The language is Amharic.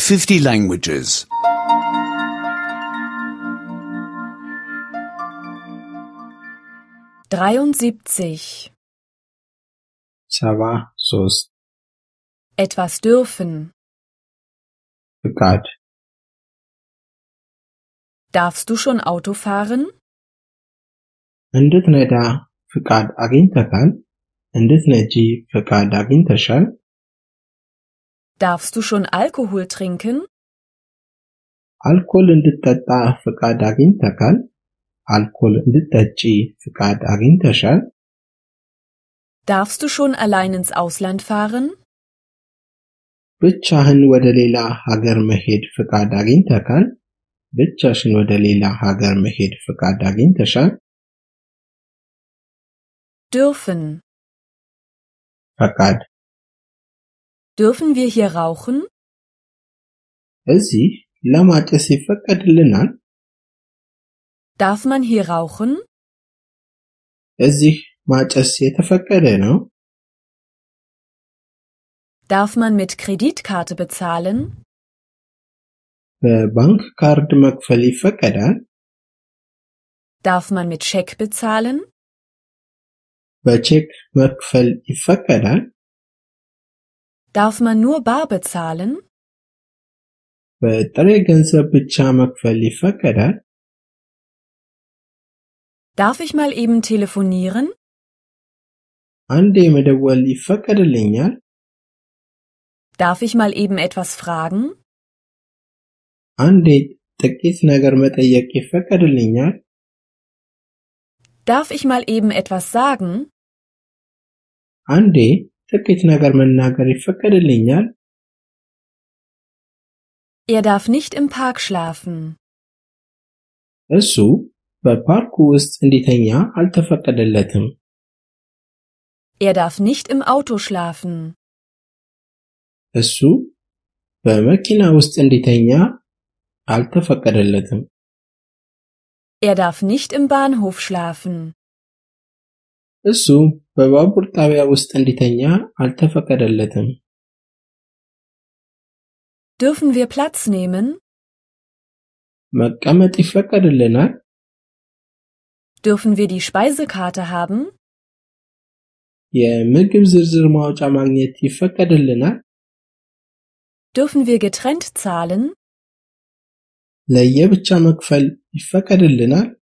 50 languages. 73. 73 Etwas dürfen. ፍቃድ Darfst du schon Auto fahren? እንድትነዳ ፍቃድ አግኝተካል? እንድትነጂ ፍቃድ አግኝተሻል? Darfst du schon Alkohol trinken? አልኮል እንድትጠጣ ፍቃድ አግኝተካል? አልኮል እንድትጠጪ ፍቃድ አግኝተሻል? Darfst du schon allein ins Ausland fahren? ብቻህን ወደ ሌላ ሀገር መሄድ ፍቃድ አግኝተካል? ብቻሽን ወደ ሌላ ሀገር መሄድ ፍቃድ አግኝተሻል? Dürfen. ፈቃድ Dürfen wir hier rauchen? እዚህ ለማጨስ ይፈቀድልናል? Darf man hier rauchen? እዚህ ማጨስ የተፈቀደ ነው? Darf man mit Kreditkarte bezahlen? በባንክ ካርድ መክፈል ይፈቀዳል? Darf man mit Scheck bezahlen? በቼክ መክፈል ይፈቀዳል? Darf man nur bar bezahlen? በጥሬ ገንዘብ ብቻ መክፈል ይፈቀዳል? Darf ich mal eben telefonieren? አንዴ መደወል ይፈቀድልኛል? Darf ich mal eben etwas fragen? አንዴ ጥቂት ነገር መጠየቅ ይፈቀድልኛል? Darf ich mal eben etwas sagen? አንዴ ጥቂት ነገር መናገር ይፈቀድልኛል? Er darf nicht im Park schlafen. እሱ በፓርኩ ውስጥ እንዲተኛ አልተፈቀደለትም። Er darf nicht im Auto schlafen. እሱ በመኪና ውስጥ እንዲተኛ አልተፈቀደለትም። Er darf nicht im Bahnhof schlafen. እሱ በባቡር ጣቢያ ውስጥ እንዲተኛ አልተፈቀደለትም። Dürfen wir Platz nehmen? መቀመጥ ይፈቀድልናል? Dürfen wir die Speisekarte haben? የምግብ ዝርዝር ማውጫ ማግኘት ይፈቀድልናል? Dürfen wir getrennt zahlen? ለየብቻ መክፈል ይፈቀድልናል?